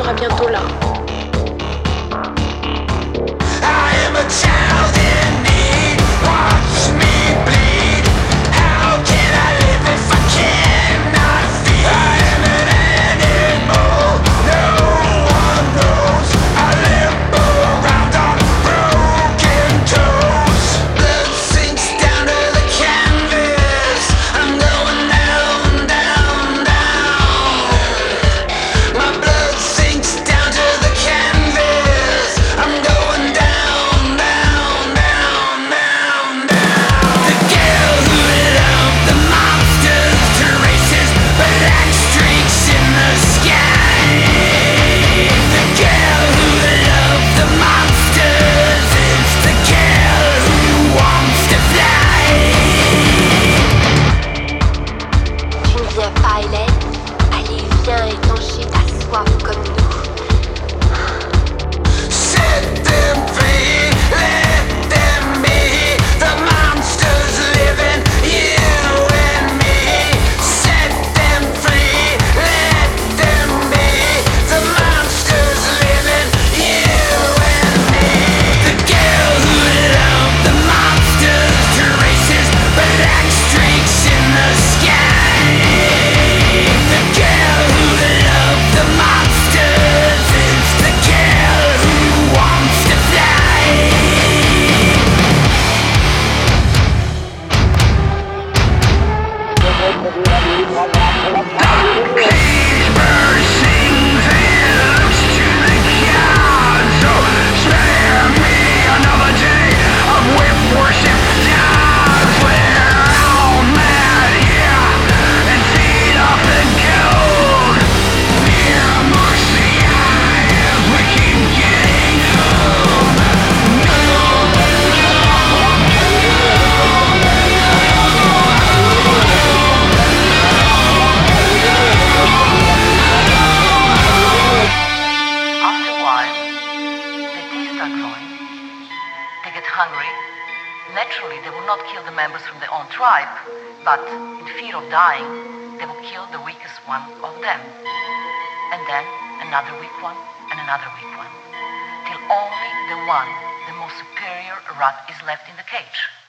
sera bientôt là. They get hungry. Naturally, they will not kill the members from their own tribe, but in fear of dying, they will kill the weakest one of them. And then another weak one and another weak one, till only the one, the most superior rat is left in the cage.